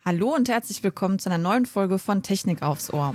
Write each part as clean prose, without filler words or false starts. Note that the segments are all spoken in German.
Hallo und herzlich willkommen zu einer neuen Folge von Technik aufs Ohr.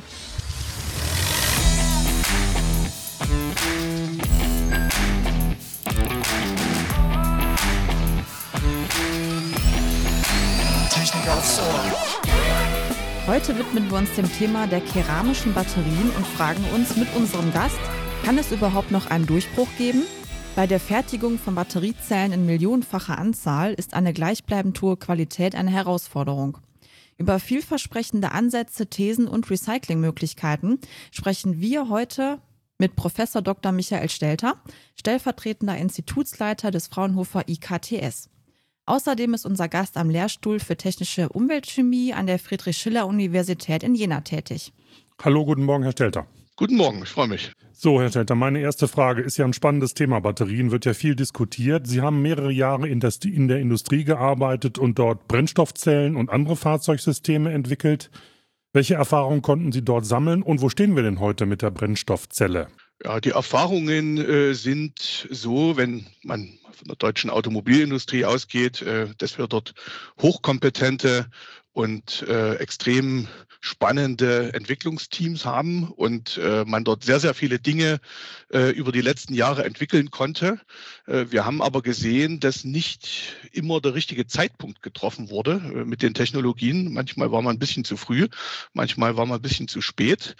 Technik aufs Ohr. Heute widmen wir uns dem Thema der keramischen Batterien und fragen uns mit unserem Gast, kann es überhaupt noch einen Durchbruch geben? Bei der Fertigung von Batteriezellen in millionenfacher Anzahl ist eine gleichbleibend hohe Qualität eine Herausforderung. Über vielversprechende Ansätze, Thesen und Recyclingmöglichkeiten sprechen wir heute mit Professor Dr. Michael Stelter, stellvertretender Institutsleiter des Fraunhofer IKTS. Außerdem ist unser Gast am Lehrstuhl für technische Umweltchemie an der Friedrich-Schiller-Universität in Jena tätig. Hallo, guten Morgen, Herr Stelter. Guten Morgen, ich freue mich. So, Herr Stelter, meine erste Frage ist ja ein spannendes Thema. Batterien wird ja viel diskutiert. Sie haben mehrere Jahre in der Industrie gearbeitet und dort Brennstoffzellen und andere Fahrzeugsysteme entwickelt. Welche Erfahrungen konnten Sie dort sammeln und wo stehen wir denn heute mit der Brennstoffzelle? Ja, die Erfahrungen sind so, wenn man von der deutschen Automobilindustrie ausgeht, dass wir dort hochkompetente und extrem spannende Entwicklungsteams haben und man dort sehr, sehr viele Dinge über die letzten Jahre entwickeln konnte. Wir haben aber gesehen, dass nicht immer der richtige Zeitpunkt getroffen wurde mit den Technologien. Manchmal war man ein bisschen zu früh, manchmal war man ein bisschen zu spät.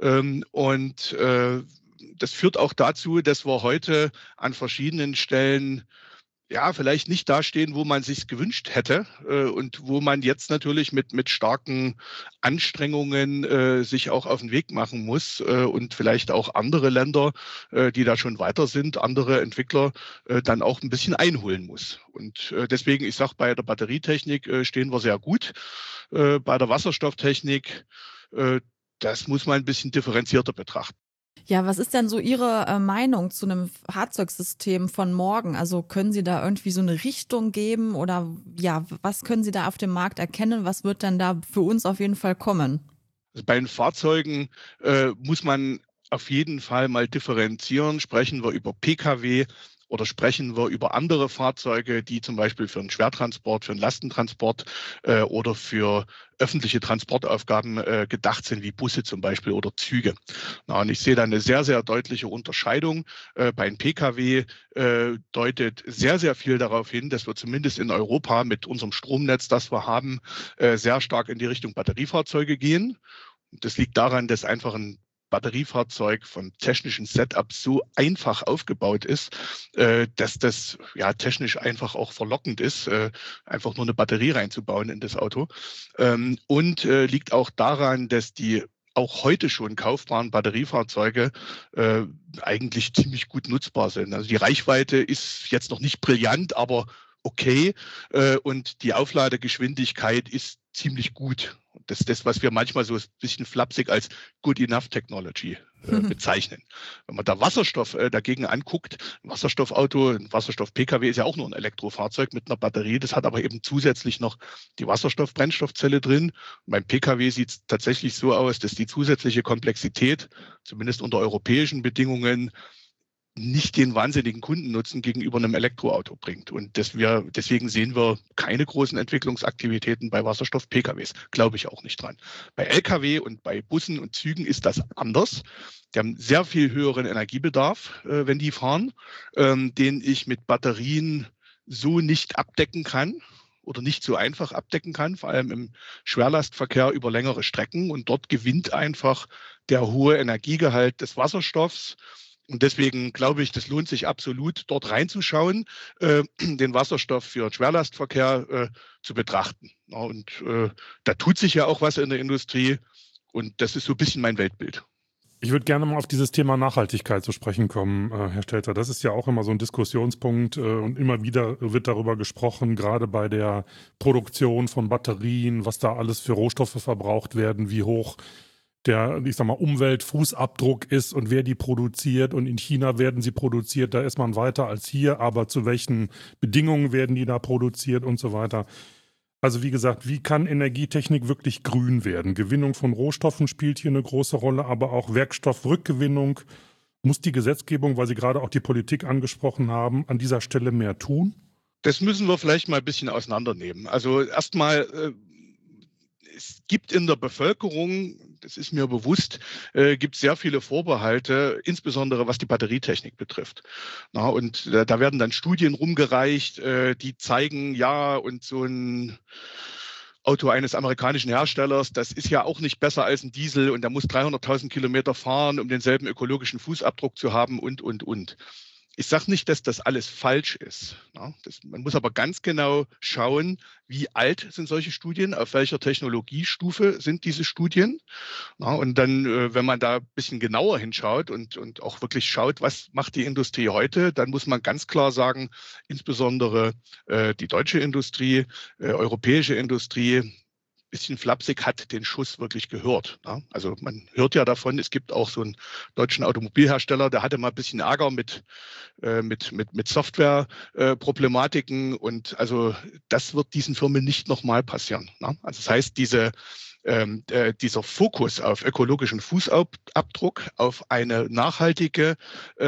Das führt auch dazu, dass wir heute an verschiedenen Stellen vielleicht nicht dastehen, wo man sich gewünscht hätte und wo man jetzt natürlich mit starken Anstrengungen sich auch auf den Weg machen muss und vielleicht auch andere Länder, die da schon weiter sind, andere Entwickler dann auch ein bisschen einholen muss. Und deswegen, ich sage, bei der Batterietechnik stehen wir sehr gut. Bei der Wasserstofftechnik, das muss man ein bisschen differenzierter betrachten. Ja, was ist denn so Ihre Meinung zu einem Fahrzeugsystem von morgen? Also können Sie da irgendwie so eine Richtung geben oder ja, was können Sie da auf dem Markt erkennen? Was wird denn da für uns auf jeden Fall kommen? Also bei den Fahrzeugen muss man auf jeden Fall mal differenzieren. Sprechen wir über Pkw oder sprechen wir über andere Fahrzeuge, die zum Beispiel für einen Schwertransport, für einen Lastentransport oder für öffentliche Transportaufgaben gedacht sind, wie Busse zum Beispiel oder Züge. Und ich sehe da eine sehr, sehr deutliche Unterscheidung. Bei den Pkw deutet sehr, sehr viel darauf hin, dass wir zumindest in Europa mit unserem Stromnetz, das wir haben, sehr stark in die Richtung Batteriefahrzeuge gehen. Das liegt daran, dass einfach ein Batteriefahrzeug vom technischen Setup so einfach aufgebaut ist, dass das technisch einfach auch verlockend ist, einfach nur eine Batterie reinzubauen in das Auto. Und liegt auch daran, dass die auch heute schon kaufbaren Batteriefahrzeuge eigentlich ziemlich gut nutzbar sind. Also die Reichweite ist jetzt noch nicht brillant, aber okay. Und die Aufladegeschwindigkeit ist ziemlich gut. Das ist das, was wir manchmal so ein bisschen flapsig als Good Enough Technology bezeichnen. Wenn man da Wasserstoff dagegen anguckt, ein Wasserstoffauto, ein Wasserstoff-Pkw ist ja auch nur ein Elektrofahrzeug mit einer Batterie. Das hat aber eben zusätzlich noch die Wasserstoff-Brennstoffzelle drin. Und beim Pkw sieht es tatsächlich so aus, dass die zusätzliche Komplexität, zumindest unter europäischen Bedingungen, nicht den wahnsinnigen Kundennutzen gegenüber einem Elektroauto bringt. Und deswegen sehen wir keine großen Entwicklungsaktivitäten bei Wasserstoff-PKWs. Glaube ich auch nicht dran. Bei Lkw und bei Bussen und Zügen ist das anders. Die haben sehr viel höheren Energiebedarf, wenn die fahren, den ich mit Batterien so nicht abdecken kann oder nicht so einfach abdecken kann, vor allem im Schwerlastverkehr über längere Strecken. Und dort gewinnt einfach der hohe Energiegehalt des Wasserstoffs. Und deswegen glaube ich, das lohnt sich absolut, dort reinzuschauen, den Wasserstoff für den Schwerlastverkehr zu betrachten. Ja, und da tut sich ja auch was in der Industrie und das ist so ein bisschen mein Weltbild. Ich würde gerne mal auf dieses Thema Nachhaltigkeit zu sprechen kommen, Herr Stelter. Das ist ja auch immer so ein Diskussionspunkt und immer wieder wird darüber gesprochen, gerade bei der Produktion von Batterien, was da alles für Rohstoffe verbraucht werden, wie hoch der, ich sag mal, Umweltfußabdruck ist und wer die produziert. Und in China werden sie produziert, da ist man weiter als hier, aber zu welchen Bedingungen werden die da produziert und so weiter. Also wie gesagt, wie kann Energietechnik wirklich grün werden? Gewinnung von Rohstoffen spielt hier eine große Rolle, aber auch Werkstoffrückgewinnung. Muss die Gesetzgebung, weil Sie gerade auch die Politik angesprochen haben, an dieser Stelle mehr tun? Das müssen wir vielleicht mal ein bisschen auseinandernehmen. Also erstmal es gibt in der Bevölkerung, das ist mir bewusst, gibt sehr viele Vorbehalte, insbesondere was die Batterietechnik betrifft. Na, und da werden dann Studien rumgereicht, die zeigen, ja, und so ein Auto eines amerikanischen Herstellers, das ist ja auch nicht besser als ein Diesel und der muss 300.000 Kilometer fahren, um denselben ökologischen Fußabdruck zu haben und. Ich sage nicht, dass das alles falsch ist. Ja, man muss aber ganz genau schauen, wie alt sind solche Studien, auf welcher Technologiestufe sind diese Studien. Ja, und dann, wenn man da ein bisschen genauer hinschaut und auch wirklich schaut, was macht die Industrie heute, dann muss man ganz klar sagen, insbesondere die deutsche Industrie, europäische Industrie, bisschen flapsig, hat den Schuss wirklich gehört. Ja? Also man hört ja davon, es gibt auch so einen deutschen Automobilhersteller, der hatte mal ein bisschen Ärger mit Software-Problematiken und also das wird diesen Firmen nicht nochmal passieren. Ja? Also das heißt, dieser Fokus auf ökologischen Fußabdruck, auf eine nachhaltige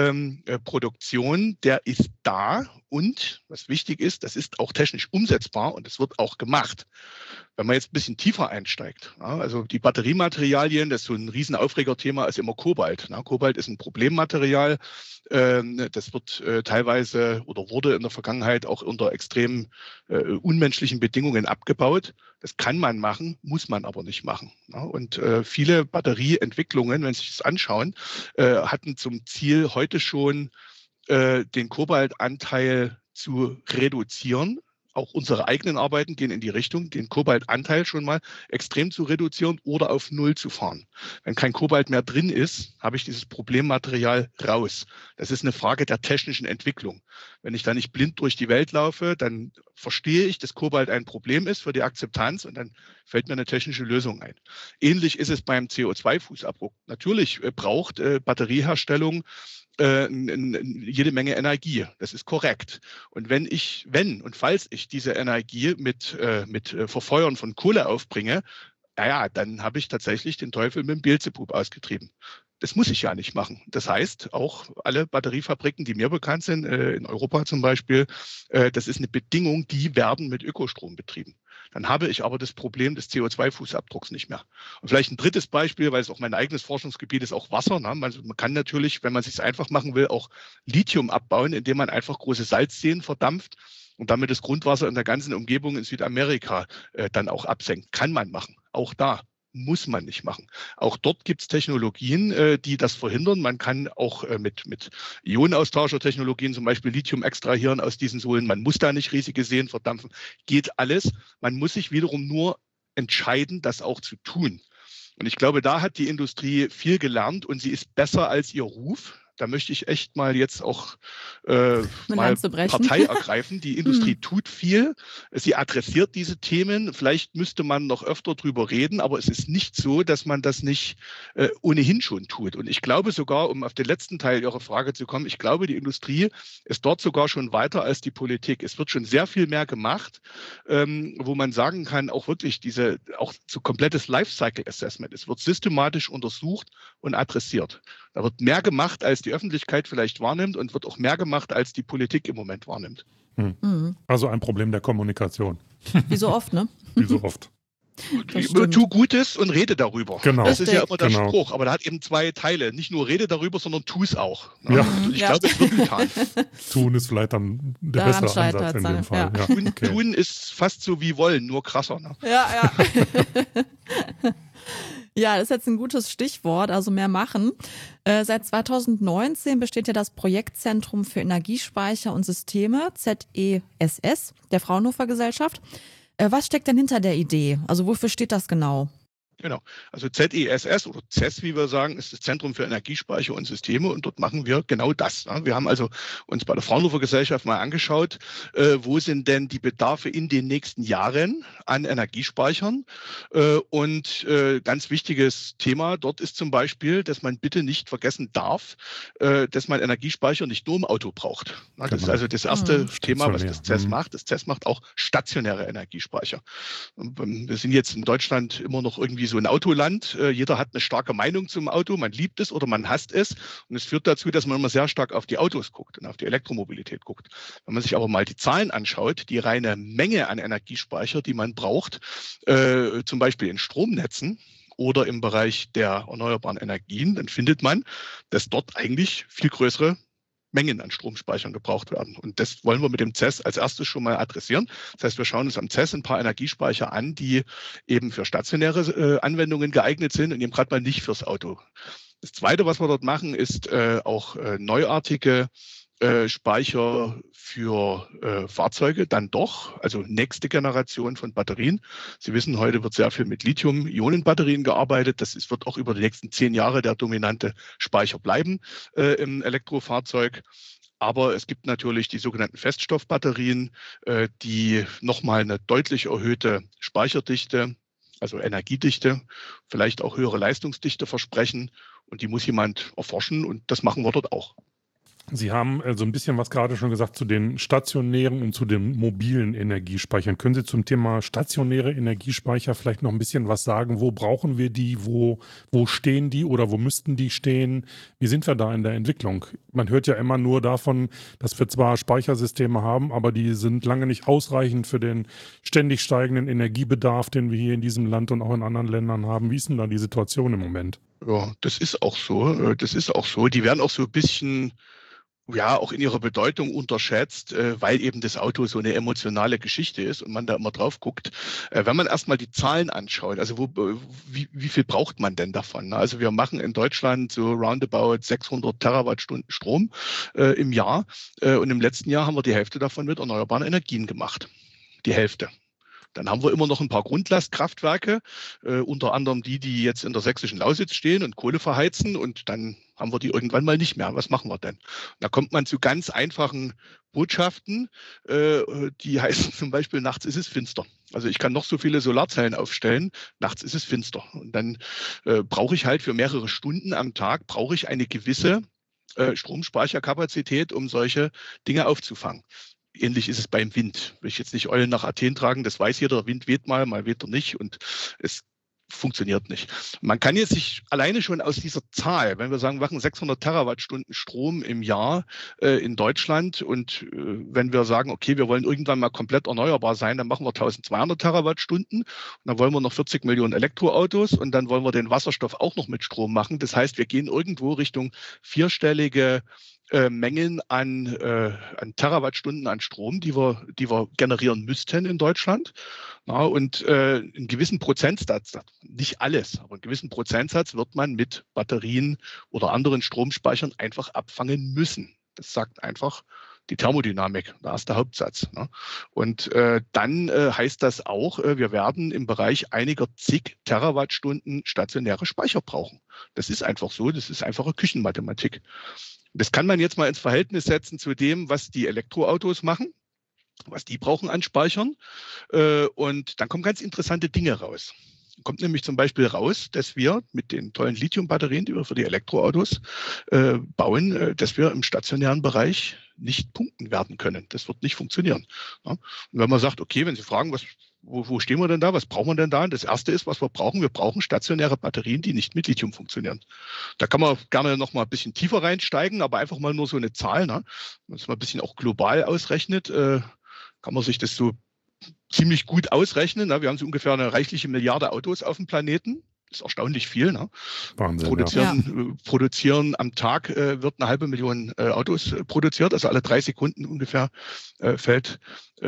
Produktion, der ist da und, was wichtig ist, das ist auch technisch umsetzbar und es wird auch gemacht. Wenn man jetzt ein bisschen tiefer einsteigt, ja, also die Batteriematerialien, das ist so ein Riesenaufregerthema, ist immer Kobalt. Ne? Kobalt ist ein Problemmaterial. Das wird teilweise oder wurde in der Vergangenheit auch unter extrem unmenschlichen Bedingungen abgebaut. Das kann man machen, muss man aber nicht machen. Ja? Und viele Batterieentwicklungen, wenn Sie sich das anschauen, hatten zum Ziel, heute schon den Kobaltanteil zu reduzieren. Auch unsere eigenen Arbeiten gehen in die Richtung, den Kobaltanteil schon mal extrem zu reduzieren oder auf Null zu fahren. Wenn kein Kobalt mehr drin ist, habe ich dieses Problemmaterial raus. Das ist eine Frage der technischen Entwicklung. Wenn ich da nicht blind durch die Welt laufe, dann verstehe ich, dass Kobalt ein Problem ist für die Akzeptanz und dann fällt mir eine technische Lösung ein. Ähnlich ist es beim CO2-Fußabdruck. Natürlich braucht Batterieherstellung jede Menge Energie. Das ist korrekt. Und wenn und falls ich diese Energie mit Verfeuern von Kohle aufbringe, naja, dann habe ich tatsächlich den Teufel mit dem Beelzebub ausgetrieben. Das muss ich ja nicht machen. Das heißt, auch alle Batteriefabriken, die mir bekannt sind, in Europa zum Beispiel, das ist eine Bedingung, die werden mit Ökostrom betrieben. Dann habe ich aber das Problem des CO2-Fußabdrucks nicht mehr. Und vielleicht ein drittes Beispiel, weil es auch mein eigenes Forschungsgebiet ist, auch Wasser. Ne? Man kann natürlich, wenn man es sich einfach machen will, auch Lithium abbauen, indem man einfach große Salzseen verdampft und damit das Grundwasser in der ganzen Umgebung in Südamerika dann auch absenkt. Kann man machen, auch da. Muss man nicht machen. Auch dort gibt es Technologien, die das verhindern. Man kann auch mit Ionenaustauschertechnologien zum Beispiel Lithium extrahieren aus diesen Sohlen. Man muss da nicht riesige Seen verdampfen. Geht alles. Man muss sich wiederum nur entscheiden, das auch zu tun. Und ich glaube, da hat die Industrie viel gelernt und sie ist besser als ihr Ruf. Da möchte ich echt mal jetzt auch mal Partei ergreifen. Die Industrie tut viel. Sie adressiert diese Themen. Vielleicht müsste man noch öfter drüber reden, aber es ist nicht so, dass man das nicht ohnehin schon tut. Und ich glaube sogar, um auf den letzten Teil Ihrer Frage zu kommen, ich glaube, die Industrie ist dort sogar schon weiter als die Politik. Es wird schon sehr viel mehr gemacht, wo man sagen kann, auch wirklich auch so komplettes Lifecycle Assessment. Es wird systematisch untersucht und adressiert. Da wird mehr gemacht, als die Öffentlichkeit vielleicht wahrnimmt und wird auch mehr gemacht, als die Politik im Moment wahrnimmt. Also ein Problem der Kommunikation. Wie so oft, ne? Wie so oft. Tu Gutes und rede darüber. Genau. Das ist ja immer der Spruch, aber da hat eben zwei Teile. Nicht nur rede darüber, sondern tu es auch. Ja. Und ich glaube, es wird getan. Tun ist vielleicht dann der bessere Ansatz in dem Fall. Ja. Ja. Tun ist fast so wie wollen, nur krasser. Ne? Ja. Ja, das ist jetzt ein gutes Stichwort, also mehr machen. Seit 2019 besteht ja das Projektzentrum für Energiespeicher und Systeme, ZESS, der Fraunhofer Gesellschaft. Was steckt denn hinter der Idee? Also wofür steht das genau? Genau. Also ZESS oder CES, wie wir sagen, ist das Zentrum für Energiespeicher und Systeme und dort machen wir genau das. Wir haben also uns bei der Fraunhofer Gesellschaft mal angeschaut, wo sind denn die Bedarfe in den nächsten Jahren an Energiespeichern und ganz wichtiges Thema dort ist zum Beispiel, dass man bitte nicht vergessen darf, dass man Energiespeicher nicht nur im Auto braucht. Das ist also das erste Thema, was das CES macht. Das CES macht auch stationäre Energiespeicher. Wir sind jetzt in Deutschland immer noch irgendwie so ein Autoland. Jeder hat eine starke Meinung zum Auto. Man liebt es oder man hasst es. Und es führt dazu, dass man immer sehr stark auf die Autos guckt und auf die Elektromobilität guckt. Wenn man sich aber mal die Zahlen anschaut, die reine Menge an Energiespeicher, die man braucht, zum Beispiel in Stromnetzen oder im Bereich der erneuerbaren Energien, dann findet man, dass dort eigentlich viel größere Mengen an Stromspeichern gebraucht werden. Und das wollen wir mit dem CES als erstes schon mal adressieren. Das heißt, wir schauen uns am CES ein paar Energiespeicher an, die eben für stationäre Anwendungen geeignet sind und eben gerade mal nicht fürs Auto. Das Zweite, was wir dort machen, ist auch neuartige Speicher für Fahrzeuge, dann doch, also nächste Generation von Batterien. Sie wissen, heute wird sehr viel mit Lithium-Ionen-Batterien gearbeitet. Das wird auch über die nächsten 10 Jahre der dominante Speicher bleiben im Elektrofahrzeug. Aber es gibt natürlich die sogenannten Feststoffbatterien, die nochmal eine deutlich erhöhte Speicherdichte, also Energiedichte, vielleicht auch höhere Leistungsdichte versprechen. Und die muss jemand erforschen und das machen wir dort auch. Sie haben so ein bisschen was gerade schon gesagt zu den stationären und zu den mobilen Energiespeichern. Können Sie zum Thema stationäre Energiespeicher vielleicht noch ein bisschen was sagen? Wo brauchen wir die? Wo stehen die oder wo müssten die stehen? Wie sind wir da in der Entwicklung? Man hört ja immer nur davon, dass wir zwar Speichersysteme haben, aber die sind lange nicht ausreichend für den ständig steigenden Energiebedarf, den wir hier in diesem Land und auch in anderen Ländern haben. Wie ist denn da die Situation im Moment? Ja, das ist auch so. Die werden auch so ein bisschen auch in ihrer Bedeutung unterschätzt, weil eben das Auto so eine emotionale Geschichte ist und man da immer drauf guckt. Wenn man erstmal die Zahlen anschaut, also wie viel braucht man denn davon? Also wir machen in Deutschland so roundabout 600 Terawattstunden Strom im Jahr und im letzten Jahr haben wir die Hälfte davon mit erneuerbaren Energien gemacht. Die Hälfte. Dann haben wir immer noch ein paar Grundlastkraftwerke, unter anderem die jetzt in der sächsischen Lausitz stehen und Kohle verheizen und dann haben wir die irgendwann mal nicht mehr. Was machen wir denn? Da kommt man zu ganz einfachen Botschaften, die heißen zum Beispiel, nachts ist es finster. Also ich kann noch so viele Solarzellen aufstellen, nachts ist es finster. Und dann brauche ich halt für mehrere Stunden am Tag, brauche ich eine gewisse Stromspeicherkapazität, um solche Dinge aufzufangen. Ähnlich ist es beim Wind. Will ich jetzt nicht Eulen nach Athen tragen, das weiß jeder, der Wind weht mal weht er nicht und es funktioniert nicht. Man kann jetzt sich alleine schon aus dieser Zahl, wenn wir sagen, wir machen 600 Terawattstunden Strom im Jahr in Deutschland und wenn wir sagen, okay, wir wollen irgendwann mal komplett erneuerbar sein, dann machen wir 1200 Terawattstunden und dann wollen wir noch 40 Millionen Elektroautos und dann wollen wir den Wasserstoff auch noch mit Strom machen. Das heißt, wir gehen irgendwo Richtung vierstellige Mengen an Terawattstunden an Strom, die wir generieren müssten in Deutschland. Ja, und einen gewissen Prozentsatz, nicht alles, aber einen gewissen Prozentsatz wird man mit Batterien oder anderen Stromspeichern einfach abfangen müssen. Das sagt einfach die Thermodynamik, da ist der Hauptsatz. Ne? Und dann heißt das auch, wir werden im Bereich einiger zig Terawattstunden stationäre Speicher brauchen. Das ist einfach so, das ist einfache Küchenmathematik. Das kann man jetzt mal ins Verhältnis setzen zu dem, was die Elektroautos machen, was die brauchen an Speichern. Und dann kommen ganz interessante Dinge raus. Kommt nämlich zum Beispiel raus, dass wir mit den tollen Lithium-Batterien, die wir für die Elektroautos bauen, dass wir im stationären Bereich nicht punkten werden können. Das wird nicht funktionieren. Ja? Und wenn man sagt, okay, wenn Sie fragen, wo stehen wir denn da? Was brauchen wir denn da? Das Erste ist, was wir brauchen stationäre Batterien, die nicht mit Lithium funktionieren. Da kann man gerne noch mal ein bisschen tiefer reinsteigen, aber einfach mal nur so eine Zahl. Ne? Wenn man es mal ein bisschen auch global ausrechnet, kann man sich das so ziemlich gut ausrechnen. Ne? Wir haben so ungefähr eine reichliche Milliarde Autos auf dem Planeten. Das ist erstaunlich viel. Ne? Wahnsinn, Produzieren am Tag wird 500.000 Autos produziert. Also alle 3 Sekunden ungefähr fällt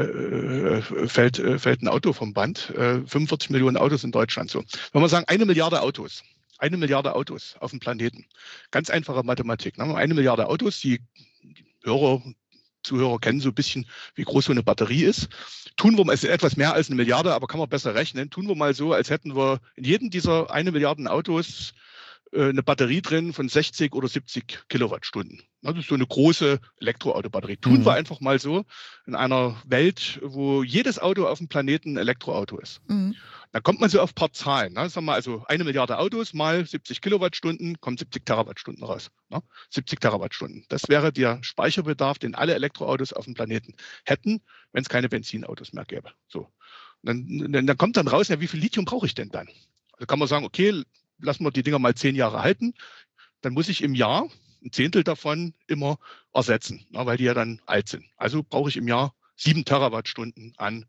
ein Auto vom Band. 45 Millionen Autos in Deutschland. So. Wenn wir sagen, 1 Milliarde Autos auf dem Planeten. Ganz einfache Mathematik. Ne? 1 Milliarde Autos, die Zuhörer kennen so ein bisschen, wie groß so eine Batterie ist. Tun wir mal, es ist etwas mehr als 1 Milliarde, aber kann man besser rechnen. Tun wir mal so, als hätten wir in jedem dieser 1 Milliarden Autos eine Batterie drin von 60 oder 70 Kilowattstunden. Das ist so eine große Elektroautobatterie. Tun wir einfach mal so in einer Welt, wo jedes Auto auf dem Planeten ein Elektroauto ist. Mhm. Dann kommt man so auf ein paar Zahlen. Ne? Sagen wir also 1 Milliarde Autos mal 70 Kilowattstunden, kommen 70 Terawattstunden raus. Ne? 70 Terawattstunden. Das wäre der Speicherbedarf, den alle Elektroautos auf dem Planeten hätten, wenn es keine Benzinautos mehr gäbe. So. Dann kommt dann raus, ja, wie viel Lithium brauche ich denn dann? Da kann man sagen, okay, lassen wir die Dinger mal 10 Jahre halten, dann muss ich im Jahr ein Zehntel davon immer ersetzen, weil die ja dann alt sind. Also brauche ich im Jahr 7 Terawattstunden an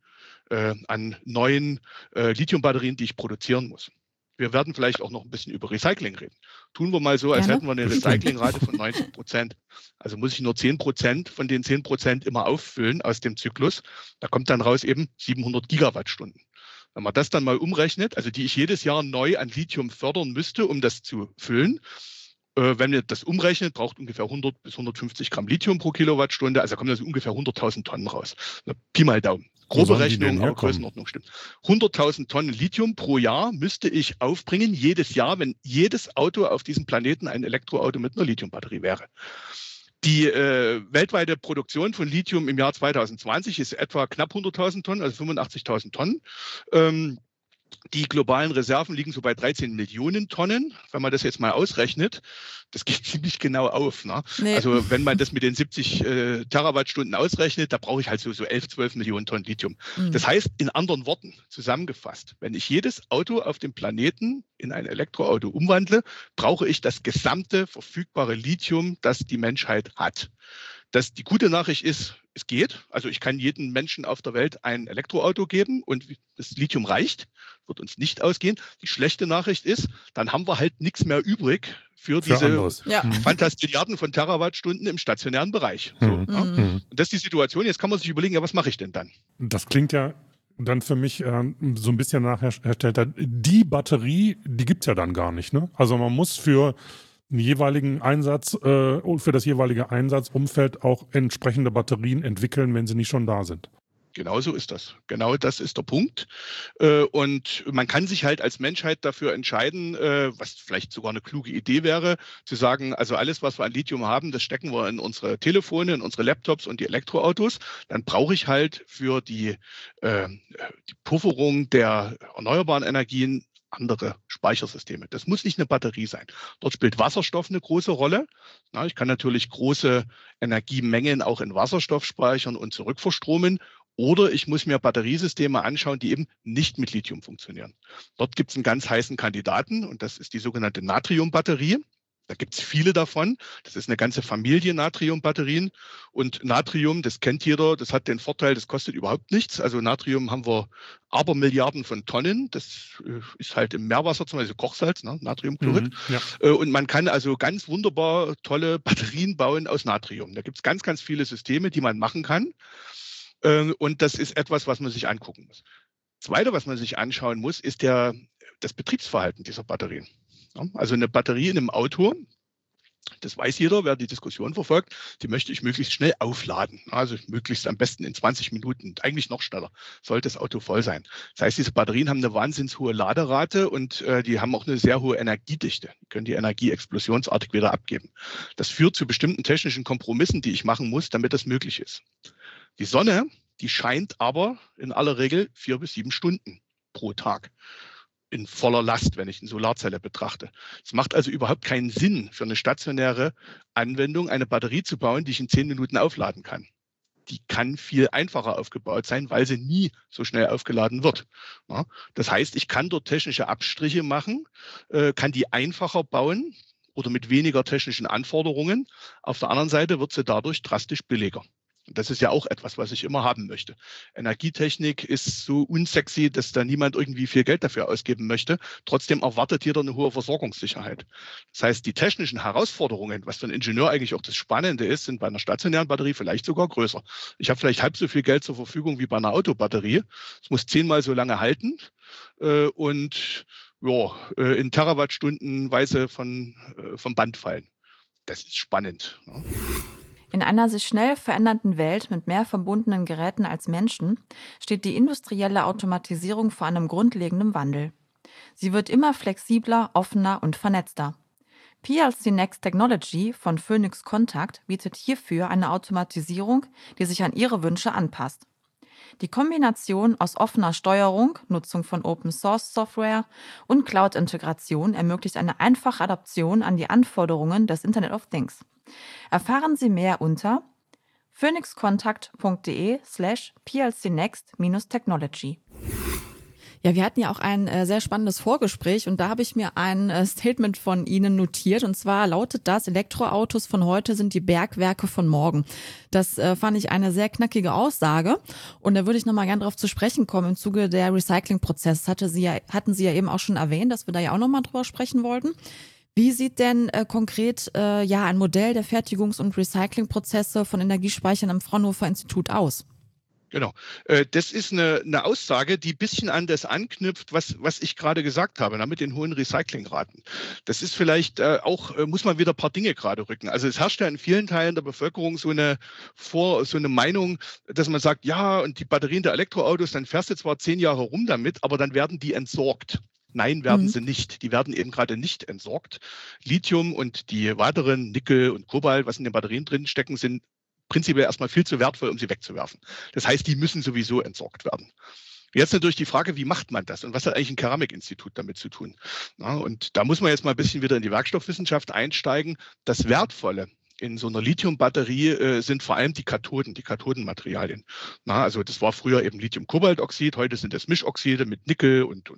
neuen Lithiumbatterien, die ich produzieren muss. Wir werden vielleicht auch noch ein bisschen über Recycling reden. Tun wir mal so, als hätten wir eine Recyclingrate von 90%. Also muss ich nur 10% von den 10% immer auffüllen aus dem Zyklus. Da kommt dann raus eben 700 Gigawattstunden. Wenn man das dann mal umrechnet, also die ich jedes Jahr neu an Lithium fördern müsste, um das zu füllen, wenn ihr das umrechnet, braucht ungefähr 100 bis 150 Gramm Lithium pro Kilowattstunde. Also da kommen also ungefähr 100.000 Tonnen raus. Pi mal Daumen. Grobe Rechnung, aber Größenordnung stimmt. 100.000 Tonnen Lithium pro Jahr müsste ich aufbringen, jedes Jahr, wenn jedes Auto auf diesem Planeten ein Elektroauto mit einer Lithiumbatterie wäre. Die weltweite Produktion von Lithium im Jahr 2020 ist etwa knapp 100.000 Tonnen, also 85.000 Tonnen. Die globalen Reserven liegen so bei 13 Millionen Tonnen. Wenn man das jetzt mal ausrechnet, das geht ziemlich genau auf. Ne? Nee. Also wenn man das mit den 70 Terawattstunden ausrechnet, da brauche ich halt so 11, 12 Millionen Tonnen Lithium. Mhm. Das heißt, in anderen Worten zusammengefasst, wenn ich jedes Auto auf dem Planeten in ein Elektroauto umwandle, brauche ich das gesamte verfügbare Lithium, das die Menschheit hat. Die gute Nachricht ist, es geht. Also ich kann jedem Menschen auf der Welt ein Elektroauto geben und das Lithium reicht, wird uns nicht ausgehen. Die schlechte Nachricht ist, dann haben wir halt nichts mehr übrig für diese Fantastilliarden von Terawattstunden im stationären Bereich. So, Und das ist die Situation. Jetzt kann man sich überlegen, ja, was mache ich denn dann? Das klingt ja dann für mich so ein bisschen nach, Herr Stelter, die Batterie, die gibt es ja dann gar nicht. Ne? Also man muss für einen jeweiligen Einsatz und für das jeweilige Einsatzumfeld auch entsprechende Batterien entwickeln, wenn sie nicht schon da sind. Genau so ist das. Genau das ist der Punkt. Und man kann sich halt als Menschheit dafür entscheiden, was vielleicht sogar eine kluge Idee wäre, zu sagen, also alles, was wir an Lithium haben, das stecken wir in unsere Telefone, in unsere Laptops und die Elektroautos. Dann brauche ich halt für die Pufferung der erneuerbaren Energien andere Speichersysteme. Das muss nicht eine Batterie sein. Dort spielt Wasserstoff eine große Rolle. Na, ich kann natürlich große Energiemengen auch in Wasserstoff speichern und zurückverstromen. Oder ich muss mir Batteriesysteme anschauen, die eben nicht mit Lithium funktionieren. Dort gibt es einen ganz heißen Kandidaten und das ist die sogenannte Natriumbatterie. Da gibt es viele davon. Das ist eine ganze Familie Natriumbatterien. Und Natrium, das kennt jeder, das hat den Vorteil, das kostet überhaupt nichts. Also Natrium haben wir Abermilliarden von Tonnen. Das ist halt im Meerwasser zum Beispiel Kochsalz, ne? Natriumchlorid. Und man kann also ganz wunderbar tolle Batterien bauen aus Natrium. Da gibt es ganz, ganz viele Systeme, die man machen kann. Und das ist etwas, was man sich angucken muss. Zweite, was man sich anschauen muss, ist das Betriebsverhalten dieser Batterien. Also eine Batterie in einem Auto, das weiß jeder, wer die Diskussion verfolgt, die möchte ich möglichst schnell aufladen. Also möglichst am besten in 20 Minuten, eigentlich noch schneller, sollte das Auto voll sein. Das heißt, diese Batterien haben eine wahnsinnig hohe Laderate und die haben auch eine sehr hohe Energiedichte. Die können die Energie explosionsartig wieder abgeben. Das führt zu bestimmten technischen Kompromissen, die ich machen muss, damit das möglich ist. Die Sonne, die scheint aber in aller Regel 4 bis 7 Stunden pro Tag in voller Last, wenn ich eine Solarzelle betrachte. Es macht also überhaupt keinen Sinn für eine stationäre Anwendung, eine Batterie zu bauen, die ich in 10 Minuten aufladen kann. Die kann viel einfacher aufgebaut sein, weil sie nie so schnell aufgeladen wird. Ja, das heißt, ich kann dort technische Abstriche machen, kann die einfacher bauen oder mit weniger technischen Anforderungen. Auf der anderen Seite wird sie dadurch drastisch billiger. Das ist ja auch etwas, was ich immer haben möchte. Energietechnik ist so unsexy, dass da niemand irgendwie viel Geld dafür ausgeben möchte. Trotzdem erwartet jeder eine hohe Versorgungssicherheit. Das heißt, die technischen Herausforderungen, was für einen Ingenieur eigentlich auch das Spannende ist, sind bei einer stationären Batterie vielleicht sogar größer. Ich habe vielleicht halb so viel Geld zur Verfügung wie bei einer Autobatterie. Es muss 10-mal so lange halten und in Terawattstundenweise vom Band fallen. Das ist spannend. Ja. In einer sich schnell verändernden Welt mit mehr verbundenen Geräten als Menschen steht die industrielle Automatisierung vor einem grundlegenden Wandel. Sie wird immer flexibler, offener und vernetzter. PLC Next Technology von Phoenix Contact bietet hierfür eine Automatisierung, die sich an Ihre Wünsche anpasst. Die Kombination aus offener Steuerung, Nutzung von Open-Source-Software und Cloud-Integration ermöglicht eine einfache Adaption an die Anforderungen des Internet of Things. Erfahren Sie mehr unter phoenixcontact.de/plcnext-technology. Ja, wir hatten ja auch ein sehr spannendes Vorgespräch und da habe ich mir ein Statement von Ihnen notiert und zwar lautet das: Elektroautos von heute sind die Bergwerke von morgen. Das fand ich eine sehr knackige Aussage und da würde ich nochmal gern drauf zu sprechen kommen im Zuge der Recyclingprozess. Hatten Sie ja eben auch schon erwähnt, dass wir da ja auch nochmal drüber sprechen wollten. Wie sieht denn konkret ein Modell der Fertigungs- und Recyclingprozesse von Energiespeichern am Fraunhofer Institut aus? Genau. Das ist eine Aussage, die ein bisschen an das anknüpft, was ich gerade gesagt habe, mit den hohen Recyclingraten. Das ist vielleicht muss man wieder ein paar Dinge gerade rücken. Also es herrscht ja in vielen Teilen der Bevölkerung so eine Meinung, dass man sagt, ja, und die Batterien der Elektroautos, dann fährst du zwar 10 Jahre rum damit, aber dann werden die entsorgt. Nein, werden sie nicht. Die werden eben gerade nicht entsorgt. Lithium und die weiteren Nickel und Kobalt, was in den Batterien drin stecken, sind prinzipiell erstmal viel zu wertvoll, um sie wegzuwerfen. Das heißt, die müssen sowieso entsorgt werden. Jetzt natürlich die Frage, wie macht man das und was hat eigentlich ein Keramikinstitut damit zu tun? Ja, und da muss man jetzt mal ein bisschen wieder in die Werkstoffwissenschaft einsteigen. Das Wertvolle in so einer Lithiumbatterie sind vor allem die Kathodenmaterialien. Also das war früher eben Lithium-Kobaltoxid, heute sind es Mischoxide mit Nickel und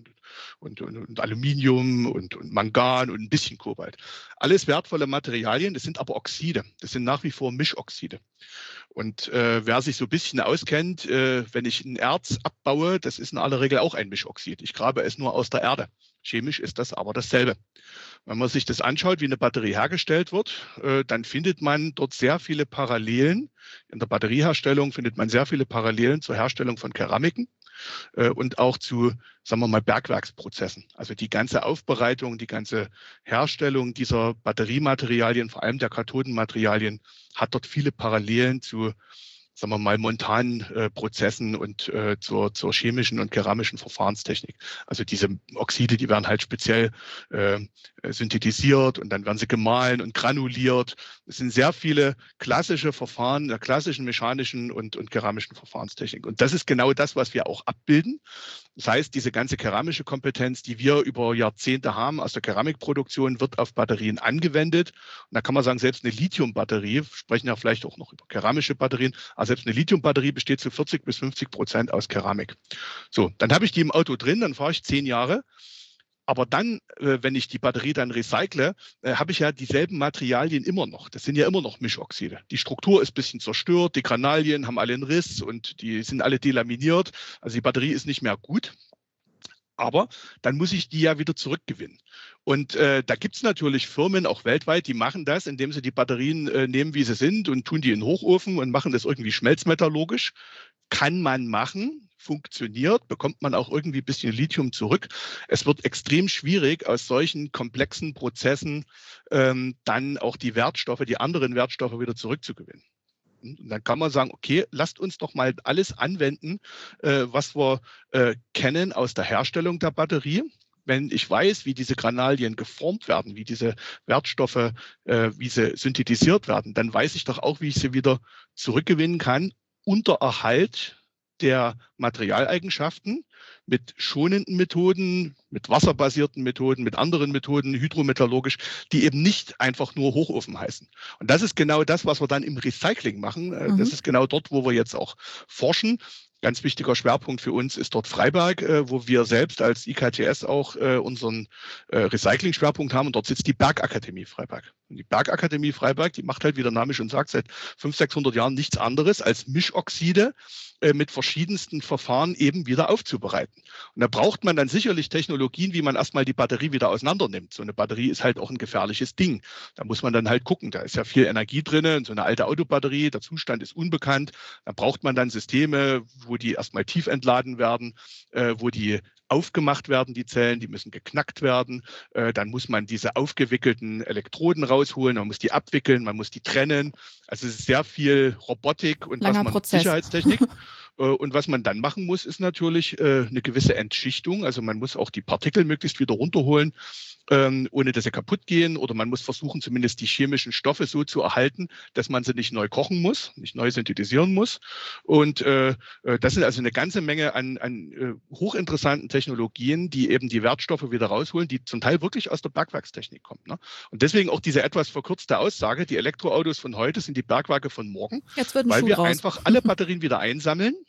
Aluminium und Mangan und ein bisschen Kobalt. Alles wertvolle Materialien, das sind aber Oxide, das sind nach wie vor Mischoxide. Und wer sich so ein bisschen auskennt, wenn ich ein Erz abbaue, das ist in aller Regel auch ein Mischoxid. Ich grabe es nur aus der Erde. Chemisch ist das aber dasselbe. Wenn man sich das anschaut, wie eine Batterie hergestellt wird, dann findet man dort sehr viele Parallelen. In der Batterieherstellung findet man sehr viele Parallelen zur Herstellung von Keramiken und auch zu, sagen wir mal, Bergwerksprozessen. Also die ganze Aufbereitung, die ganze Herstellung dieser Batteriematerialien, vor allem der Kathodenmaterialien, hat dort viele Parallelen zu, sagen wir mal, montanen Prozessen und zur chemischen und keramischen Verfahrenstechnik. Also diese Oxide, die werden halt speziell synthetisiert und dann werden sie gemahlen und granuliert. Es sind sehr viele klassische Verfahren der klassischen mechanischen und keramischen Verfahrenstechnik. Und das ist genau das, was wir auch abbilden. Das heißt, diese ganze keramische Kompetenz, die wir über Jahrzehnte haben aus der Keramikproduktion, wird auf Batterien angewendet. Und da kann man sagen, selbst eine Lithiumbatterie, wir sprechen ja vielleicht auch noch über keramische Batterien, aber selbst eine Lithiumbatterie besteht zu 40-50% aus Keramik. So, dann habe ich die im Auto drin, dann fahre ich 10 Jahre. Aber dann, wenn ich die Batterie dann recycle, habe ich ja dieselben Materialien immer noch. Das sind ja immer noch Mischoxide. Die Struktur ist ein bisschen zerstört, die Granulien haben alle einen Riss und die sind alle delaminiert. Also die Batterie ist nicht mehr gut. Aber dann muss ich die ja wieder zurückgewinnen. Und da gibt es natürlich Firmen, auch weltweit, die machen das, indem sie die Batterien nehmen, wie sie sind und tun die in den Hochofen und machen das irgendwie schmelzmetallurgisch. Kann man machen, funktioniert, bekommt man auch irgendwie ein bisschen Lithium zurück. Es wird extrem schwierig, aus solchen komplexen Prozessen dann auch die Wertstoffe, die anderen Wertstoffe wieder zurückzugewinnen. Und dann kann man sagen, okay, lasst uns doch mal alles anwenden, was wir kennen aus der Herstellung der Batterie. Wenn ich weiß, wie diese Granulien geformt werden, wie diese Wertstoffe, wie sie synthetisiert werden, dann weiß ich doch auch, wie ich sie wieder zurückgewinnen kann unter Erhalt der Materialeigenschaften mit schonenden Methoden, mit wasserbasierten Methoden, mit anderen Methoden, hydrometallurgisch, die eben nicht einfach nur Hochofen heißen. Und das ist genau das, was wir dann im Recycling machen. Das ist genau dort, wo wir jetzt auch forschen. Ganz wichtiger Schwerpunkt für uns ist dort Freiberg, wo wir selbst als IKTS auch unseren Recycling-Schwerpunkt haben. Und dort sitzt die Bergakademie Freiberg. Und die Bergakademie Freiberg, die macht halt, wie der Name schon sagt, seit 500-600 Jahren nichts anderes als Mischoxide mit verschiedensten Verfahren eben wieder aufzubereiten. Und da braucht man dann sicherlich Technologien, wie man erstmal die Batterie wieder auseinander nimmt. So eine Batterie ist halt auch ein gefährliches Ding. Da muss man dann halt gucken, da ist ja viel Energie drin, so eine alte Autobatterie, der Zustand ist unbekannt. Da braucht man dann Systeme, wo die erstmal tief entladen werden, wo die aufgemacht werden, die Zellen, die müssen geknackt werden. Dann muss man diese aufgewickelten Elektroden rausholen, man muss die abwickeln, man muss die trennen. Also es ist sehr viel Robotik und Sicherheitstechnik. Und was man dann machen muss, ist natürlich eine gewisse Entschichtung. Also man muss auch die Partikel möglichst wieder runterholen, ohne dass sie kaputt gehen. Oder man muss versuchen, zumindest die chemischen Stoffe so zu erhalten, dass man sie nicht neu kochen muss, nicht neu synthetisieren muss. Und das sind also eine ganze Menge an hochinteressanten Technologien, die eben die Wertstoffe wieder rausholen, die zum Teil wirklich aus der Bergwerkstechnik kommen. Ne? Und deswegen auch diese etwas verkürzte Aussage, die Elektroautos von heute sind die Bergwerke von morgen, Jetzt wird ein weil Schuh wir raus. einfach alle Batterien wieder einsammeln,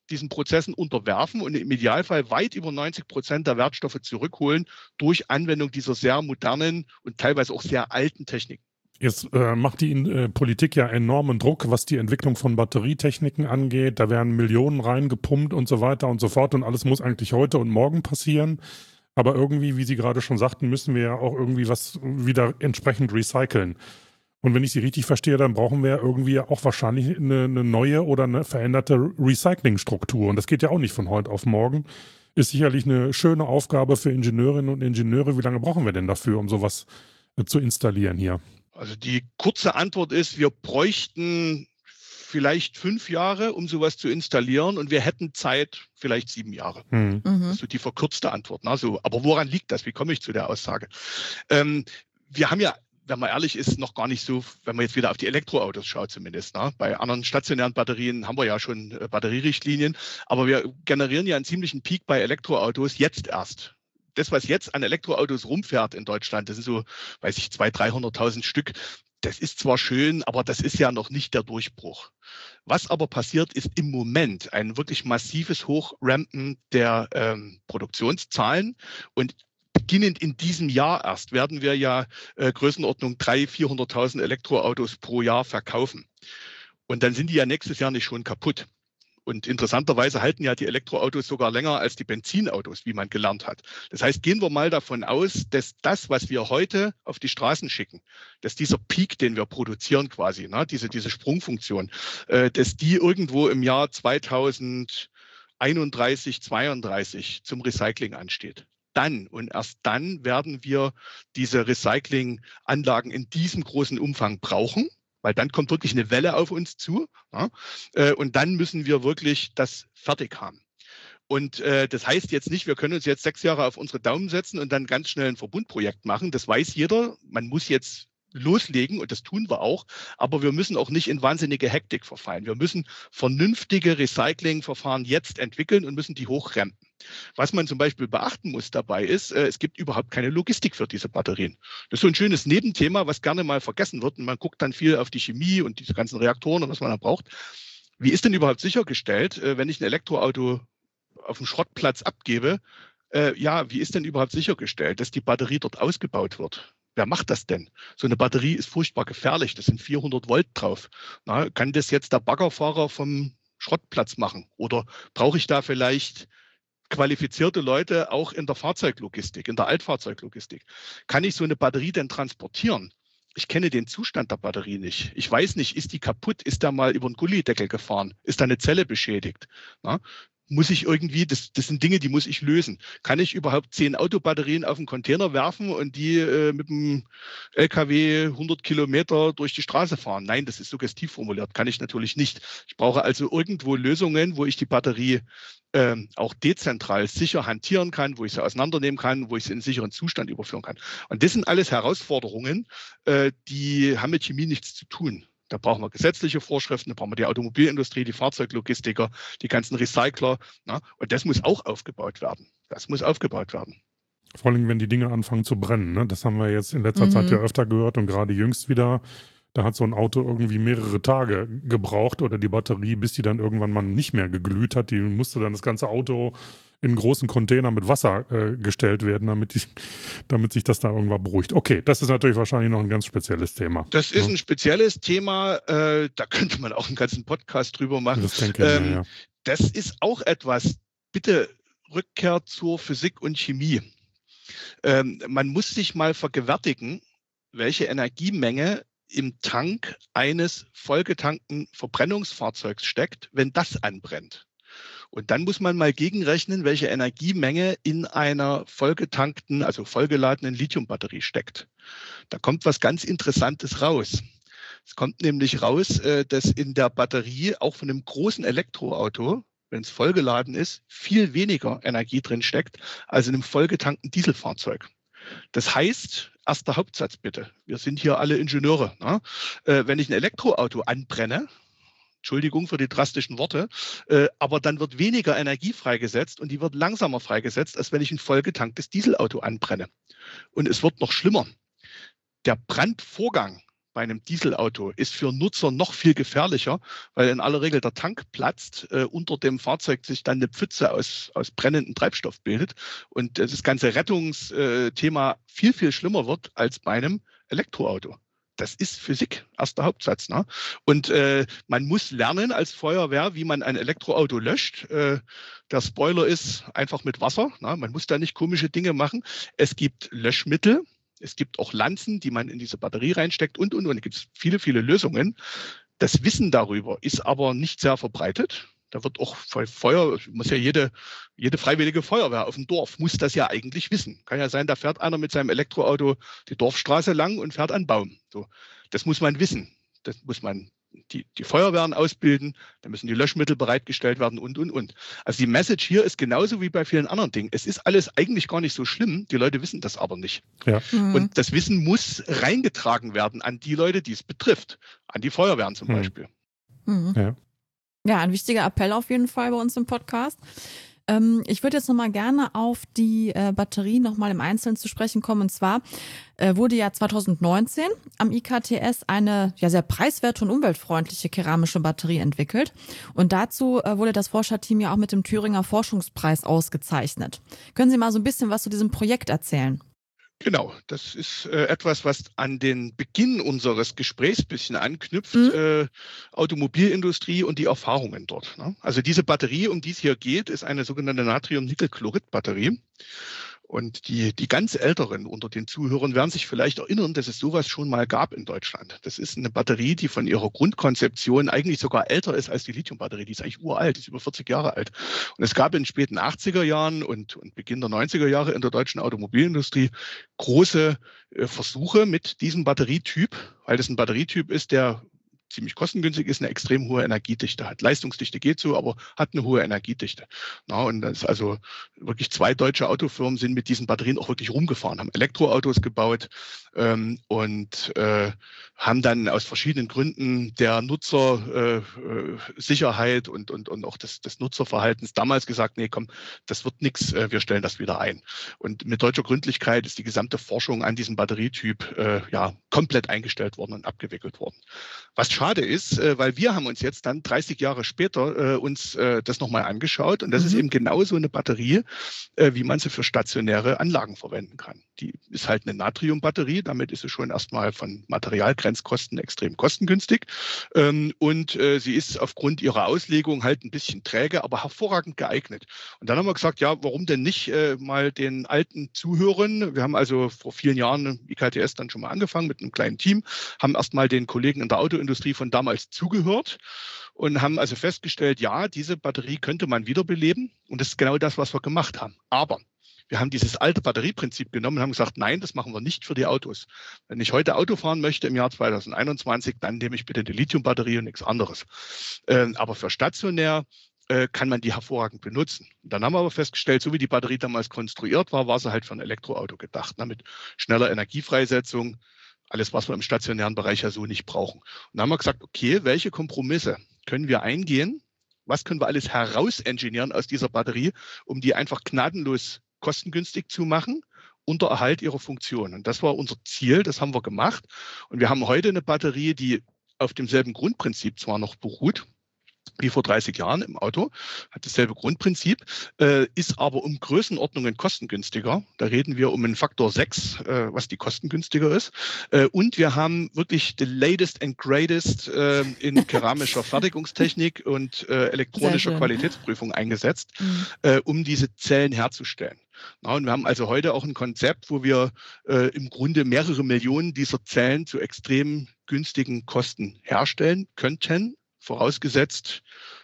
diesen Prozessen unterwerfen und im Idealfall weit über 90% der Wertstoffe zurückholen durch Anwendung dieser sehr modernen und teilweise auch sehr alten Techniken. Jetzt macht die Politik ja enormen Druck, was die Entwicklung von Batterietechniken angeht. Da werden Millionen reingepumpt und so weiter und so fort. Und alles muss eigentlich heute und morgen passieren. Aber irgendwie, wie Sie gerade schon sagten, müssen wir ja auch irgendwie was wieder entsprechend recyceln. Und wenn ich Sie richtig verstehe, dann brauchen wir irgendwie auch wahrscheinlich eine neue oder eine veränderte Recyclingstruktur. Und das geht ja auch nicht von heute auf morgen. Ist sicherlich eine schöne Aufgabe für Ingenieurinnen und Ingenieure. Wie lange brauchen wir denn dafür, um sowas zu installieren hier? Also die kurze Antwort ist, wir bräuchten vielleicht 5 Jahre, um sowas zu installieren, und wir hätten Zeit, vielleicht 7 Jahre. Das ist so die verkürzte Antwort. Also, aber woran liegt das? Wie komme ich zu der Aussage? Wir haben ja, wenn man ehrlich ist, noch gar nicht so, wenn man jetzt wieder auf die Elektroautos schaut zumindest. Bei anderen stationären Batterien haben wir ja schon Batterierichtlinien, aber wir generieren ja einen ziemlichen Peak bei Elektroautos jetzt erst. Das, was jetzt an Elektroautos rumfährt in Deutschland, das sind so, weiß ich, 200.000, 300.000 Stück. Das ist zwar schön, aber das ist ja noch nicht der Durchbruch. Was aber passiert, ist im Moment ein wirklich massives Hochrampen der Produktionszahlen. Und beginnend in diesem Jahr erst werden wir ja Größenordnung 300.000, 400.000 Elektroautos pro Jahr verkaufen. Und dann sind die ja nächstes Jahr nicht schon kaputt. Und interessanterweise halten ja die Elektroautos sogar länger als die Benzinautos, wie man gelernt hat. Das heißt, gehen wir mal davon aus, dass das, was wir heute auf die Straßen schicken, dass dieser Peak, den wir produzieren quasi, diese Sprungfunktion, dass die irgendwo im Jahr 2031, 32 zum Recycling ansteht. Dann und erst dann werden wir diese Recyclinganlagen in diesem großen Umfang brauchen. Weil dann kommt wirklich eine Welle auf uns zu, und dann müssen wir wirklich das fertig haben. Und das heißt jetzt nicht, wir können uns jetzt 6 Jahre auf unsere Daumen setzen und dann ganz schnell ein Verbundprojekt machen. Das weiß jeder. Man muss jetzt loslegen und das tun wir auch. Aber wir müssen auch nicht in wahnsinnige Hektik verfallen. Wir müssen vernünftige Recyclingverfahren jetzt entwickeln und müssen die hochrempen. Was man zum Beispiel beachten muss dabei ist, es gibt überhaupt keine Logistik für diese Batterien. Das ist so ein schönes Nebenthema, was gerne mal vergessen wird. Und man guckt dann viel auf die Chemie und diese ganzen Reaktoren und was man da braucht. Wie ist denn überhaupt sichergestellt, wenn ich ein Elektroauto auf dem Schrottplatz abgebe, wie ist denn überhaupt sichergestellt, dass die Batterie dort ausgebaut wird? Wer macht das denn? So eine Batterie ist furchtbar gefährlich. Das sind 400 Volt drauf. Kann das jetzt der Baggerfahrer vom Schrottplatz machen? Oder brauche ich da vielleicht qualifizierte Leute auch in der Fahrzeuglogistik, in der Altfahrzeuglogistik? Kann ich so eine Batterie denn transportieren? Ich kenne den Zustand der Batterie nicht. Ich weiß nicht, ist die kaputt? Ist da mal über einen Gullideckel gefahren? Ist da eine Zelle beschädigt? Muss ich irgendwie, das sind Dinge, die muss ich lösen. Kann ich überhaupt 10 Autobatterien auf einen Container werfen und die mit dem LKW 100 Kilometer durch die Straße fahren? Nein, das ist suggestiv formuliert. Kann ich natürlich nicht. Ich brauche also irgendwo Lösungen, wo ich die Batterie auch dezentral sicher hantieren kann, wo ich sie auseinandernehmen kann, wo ich sie in einen sicheren Zustand überführen kann. Und das sind alles Herausforderungen, die haben mit Chemie nichts zu tun. Da brauchen wir gesetzliche Vorschriften, da brauchen wir die Automobilindustrie, die Fahrzeuglogistiker, die ganzen Recycler. Und das muss auch aufgebaut werden. Das muss aufgebaut werden. Vor allem, wenn die Dinge anfangen zu brennen. Ne? Das haben wir jetzt in letzter Zeit ja öfter gehört und gerade jüngst wieder. Da hat so ein Auto irgendwie mehrere Tage gebraucht oder die Batterie, bis die dann irgendwann mal nicht mehr geglüht hat. Die musste dann das ganze Auto in einen großen Container mit Wasser gestellt werden, damit sich das da irgendwann beruhigt. Okay, das ist natürlich wahrscheinlich noch ein ganz spezielles Thema. Das ist ein spezielles Thema, da könnte man auch einen ganzen Podcast drüber machen. Das denke ich, ja. Das ist auch etwas, bitte Rückkehr zur Physik und Chemie. Man muss sich mal vergewärtigen, welche Energiemenge im Tank eines vollgetankten Verbrennungsfahrzeugs steckt, wenn das anbrennt. Und dann muss man mal gegenrechnen, welche Energiemenge in einer vollgetankten, also vollgeladenen Lithiumbatterie steckt. Da kommt was ganz Interessantes raus. Es kommt nämlich raus, dass in der Batterie auch von einem großen Elektroauto, wenn es vollgeladen ist, viel weniger Energie drin steckt als in einem vollgetankten Dieselfahrzeug. Das heißt, erster Hauptsatz bitte, wir sind hier alle Ingenieure. Wenn ich ein Elektroauto anbrenne, Entschuldigung für die drastischen Worte, aber dann wird weniger Energie freigesetzt und die wird langsamer freigesetzt, als wenn ich ein vollgetanktes Dieselauto anbrenne. Und es wird noch schlimmer. Der Brandvorgang, bei einem Dieselauto ist für Nutzer noch viel gefährlicher, weil in aller Regel der Tank platzt, unter dem Fahrzeug sich dann eine Pfütze aus brennendem Treibstoff bildet und das ganze Rettungsthema viel, viel schlimmer wird als bei einem Elektroauto. Das ist Physik, erster Hauptsatz. Ne? Und man muss lernen als Feuerwehr, wie man ein Elektroauto löscht. Der Spoiler ist einfach mit Wasser. Ne? Man muss da nicht komische Dinge machen. Es gibt Löschmittel. Es gibt auch Lanzen, die man in diese Batterie reinsteckt und. Da gibt es viele, viele Lösungen. Das Wissen darüber ist aber nicht sehr verbreitet. Da wird auch muss ja jede freiwillige Feuerwehr auf dem Dorf muss das ja eigentlich wissen. Kann ja sein, da fährt einer mit seinem Elektroauto die Dorfstraße lang und fährt an einen Baum. So, das muss man wissen. Das muss man die Feuerwehren ausbilden, da müssen die Löschmittel bereitgestellt werden und. Also die Message hier ist genauso wie bei vielen anderen Dingen. Es ist alles eigentlich gar nicht so schlimm, die Leute wissen das aber nicht. Ja. Und das Wissen muss reingetragen werden an die Leute, die es betrifft, an die Feuerwehren zum Beispiel. Ja, ein wichtiger Appell auf jeden Fall bei uns im Podcast. Ich würde jetzt nochmal gerne auf die Batterie nochmal im Einzelnen zu sprechen kommen. Und zwar wurde ja 2019 am IKTS eine sehr preiswerte und umweltfreundliche keramische Batterie entwickelt. Und dazu wurde das Forscherteam ja auch mit dem Thüringer Forschungspreis ausgezeichnet. Können Sie mal so ein bisschen was zu diesem Projekt erzählen? Genau, das ist etwas, was an den Beginn unseres Gesprächs ein bisschen anknüpft, Automobilindustrie und die Erfahrungen dort. Ne? Also diese Batterie, um die es hier geht, ist eine sogenannte Natrium-Nickel-Chlorid-Batterie. Und die ganz Älteren unter den Zuhörern werden sich vielleicht erinnern, dass es sowas schon mal gab in Deutschland. Das ist eine Batterie, die von ihrer Grundkonzeption eigentlich sogar älter ist als die Lithium-Batterie. Die ist eigentlich uralt, die ist über 40 Jahre alt. Und es gab in den späten 80er Jahren und Beginn der 90er Jahre in der deutschen Automobilindustrie große Versuche mit diesem Batterietyp, weil das ein Batterietyp ist, der ziemlich kostengünstig ist, eine extrem hohe Energiedichte hat. Leistungsdichte geht so, aber hat eine hohe Energiedichte. Na, und das ist also wirklich 2 deutsche Autofirmen sind mit diesen Batterien auch wirklich rumgefahren, haben Elektroautos gebaut und haben dann aus verschiedenen Gründen der Nutzersicherheit und auch des Nutzerverhaltens damals gesagt, nee, komm, das wird nichts, wir stellen das wieder ein. Und mit deutscher Gründlichkeit ist die gesamte Forschung an diesem Batterietyp komplett eingestellt worden und abgewickelt worden. Was schade ist, weil wir haben uns jetzt dann 30 Jahre später uns das nochmal angeschaut und das ist eben genau so eine Batterie, wie man sie für stationäre Anlagen verwenden kann. Die ist halt eine Natriumbatterie, damit ist sie schon erstmal von Materialgrenzkosten extrem kostengünstig und sie ist aufgrund ihrer Auslegung halt ein bisschen träge, aber hervorragend geeignet. Und dann haben wir gesagt, ja, warum denn nicht mal den alten Zuhörern, wir haben also vor vielen Jahren IKTS dann schon mal angefangen mit einem kleinen Team, haben erstmal den Kollegen in der Autoindustrie von damals zugehört und haben also festgestellt, ja, diese Batterie könnte man wiederbeleben und das ist genau das, was wir gemacht haben. Aber wir haben dieses alte Batterieprinzip genommen und haben gesagt, nein, das machen wir nicht für die Autos. Wenn ich heute Auto fahren möchte im Jahr 2021, dann nehme ich bitte die Lithiumbatterie und nichts anderes. Aber für stationär kann man die hervorragend benutzen. Dann haben wir aber festgestellt, so wie die Batterie damals konstruiert war, war sie halt für ein Elektroauto gedacht, ne, mit schneller Energiefreisetzung. Alles, was wir im stationären Bereich ja so nicht brauchen. Und dann haben wir gesagt, okay, welche Kompromisse können wir eingehen? Was können wir alles herausengineeren aus dieser Batterie, um die einfach gnadenlos kostengünstig zu machen, unter Erhalt ihrer Funktion? Und das war unser Ziel, das haben wir gemacht. Und wir haben heute eine Batterie, die auf demselben Grundprinzip zwar noch beruht, wie vor 30 Jahren im Auto, hat dasselbe Grundprinzip, ist aber um Größenordnungen kostengünstiger. Da reden wir um einen Faktor 6, was die kostengünstiger ist. Und wir haben wirklich the latest and greatest in keramischer Fertigungstechnik und elektronischer Qualitätsprüfung eingesetzt, um diese Zellen herzustellen. Na, und wir haben also heute auch ein Konzept, wo wir im Grunde mehrere Millionen dieser Zellen zu extrem günstigen Kosten herstellen könnten, vorausgesetzt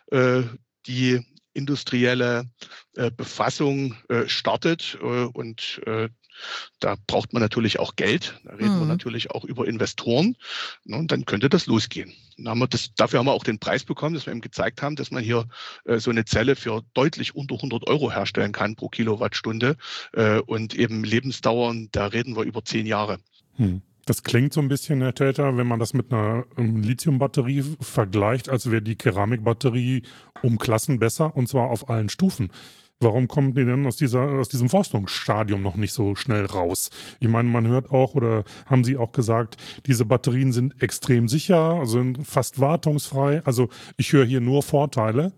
die industrielle Befassung startet und da braucht man natürlich auch Geld. Da reden wir natürlich auch über Investoren. Und dann könnte das losgehen. Dafür haben wir auch den Preis bekommen, dass wir eben gezeigt haben, dass man hier so eine Zelle für deutlich unter 100 € herstellen kann pro Kilowattstunde und eben Lebensdauern, da reden wir über 10 Jahre. Das klingt so ein bisschen, Herr Täter, wenn man das mit einer Lithiumbatterie vergleicht, als wäre die Keramikbatterie um Klassen besser und zwar auf allen Stufen. Warum kommen die denn aus diesem Forschungsstadium noch nicht so schnell raus? Ich meine, man hört auch, oder haben Sie auch gesagt, diese Batterien sind extrem sicher, also sind fast wartungsfrei. Also ich höre hier nur Vorteile.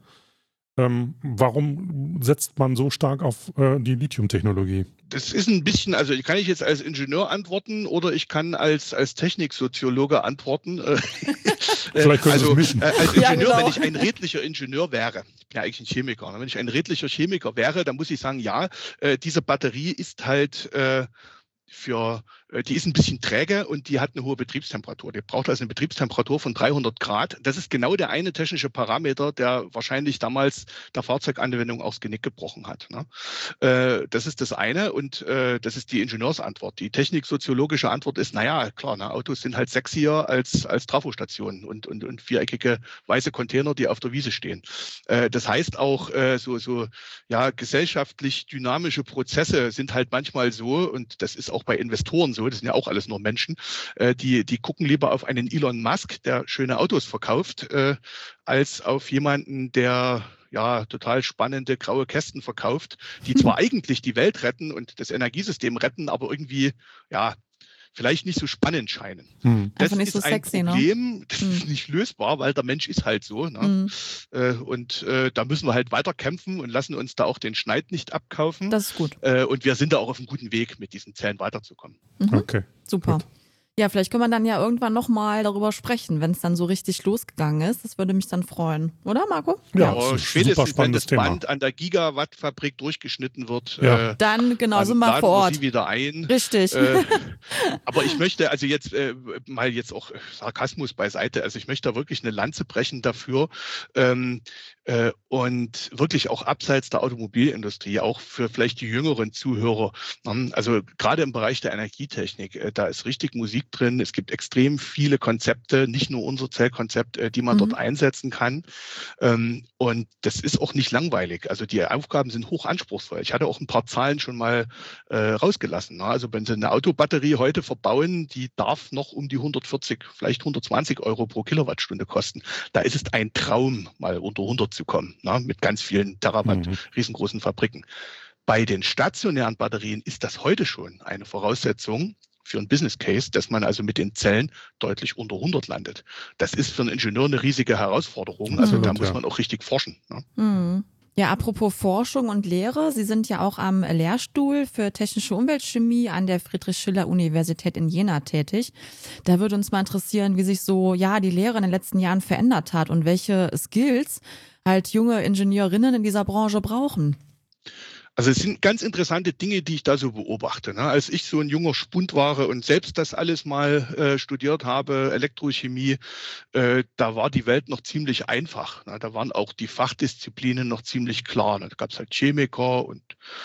Warum setzt man so stark auf die Lithium-Technologie? Das ist ein bisschen, also kann ich jetzt als Ingenieur antworten oder ich kann als Techniksoziologe antworten. Vielleicht können Sie es mischen. Als Ingenieur, Ja, genau. wenn ich ein redlicher Ingenieur wäre, ich bin ja eigentlich ein Chemiker, ne? Wenn ich ein redlicher Chemiker wäre, dann muss ich sagen, ja, diese Batterie ist halt die ist ein bisschen träge und die hat eine hohe Betriebstemperatur. Die braucht also eine Betriebstemperatur von 300 Grad. Das ist genau der eine technische Parameter, der wahrscheinlich damals der Fahrzeuganwendung auch das Genick gebrochen hat. Ne? Das ist das eine und das ist die Ingenieursantwort. Die techniksoziologische Antwort ist, naja, klar, ne, Autos sind halt sexier als Trafostationen und viereckige weiße Container, die auf der Wiese stehen. Das heißt auch, gesellschaftlich dynamische Prozesse sind halt manchmal so, und das ist auch bei Investoren so, das sind ja auch alles nur Menschen, die gucken lieber auf einen Elon Musk, der schöne Autos verkauft, als auf jemanden, der total spannende graue Kästen verkauft, die zwar eigentlich die Welt retten und das Energiesystem retten, aber irgendwie, vielleicht nicht so spannend scheinen. Das Einfach nicht ist so sexy, ein Problem, das ist nicht lösbar, weil der Mensch ist halt so. Ne? Und da müssen wir halt weiter kämpfen und lassen uns da auch den Schneid nicht abkaufen. Das ist gut. Und wir sind da auch auf einem guten Weg, mit diesen Zellen weiterzukommen. Okay. Super. Gut. Ja, vielleicht können wir dann ja irgendwann nochmal darüber sprechen, wenn es dann so richtig losgegangen ist. Das würde mich dann freuen. Oder, Marco? Ja, Aber das ist ein super spätestens, wenn spannendes das Thema. Band an der Gigawatt-Fabrik durchgeschnitten wird, Dann genau, sind wir laden vor wir Ort. sie wieder ein. Richtig. Aber ich möchte also jetzt mal jetzt auch Sarkasmus beiseite. Also ich möchte da wirklich eine Lanze brechen dafür und wirklich auch abseits der Automobilindustrie, auch für vielleicht die jüngeren Zuhörer. Also gerade im Bereich der Energietechnik, da ist richtig Musik drin. Es gibt extrem viele Konzepte, nicht nur unser Zellkonzept, die man dort einsetzen kann. Und das ist auch nicht langweilig. Also die Aufgaben sind hoch anspruchsvoll. Ich hatte auch ein paar Zahlen schon mal rausgelassen. Also wenn Sie eine Autobatterie heute verbauen, die darf noch um die 140, vielleicht 120 Euro pro Kilowattstunde kosten. Da ist es ein Traum, mal unter 100 zu kommen, mit ganz vielen Terawatt, riesengroßen Fabriken. Bei den stationären Batterien ist das heute schon eine Voraussetzung für einen Business Case, dass man also mit den Zellen deutlich unter 100 landet. Das ist für einen Ingenieur eine riesige Herausforderung. Also da muss man auch richtig forschen. Ne? Ja, apropos Forschung und Lehre, Sie sind ja auch am Lehrstuhl für technische Umweltchemie an der Friedrich-Schiller-Universität in Jena tätig. Da würde uns mal interessieren, wie sich so die Lehre in den letzten Jahren verändert hat und welche Skills halt junge Ingenieurinnen in dieser Branche brauchen. Also es sind ganz interessante Dinge, die ich da so beobachte. Als ich so ein junger Spund war und selbst das alles mal studiert habe, Elektrochemie, da war die Welt noch ziemlich einfach. Da waren auch die Fachdisziplinen noch ziemlich klar. Da gab es halt Chemiker und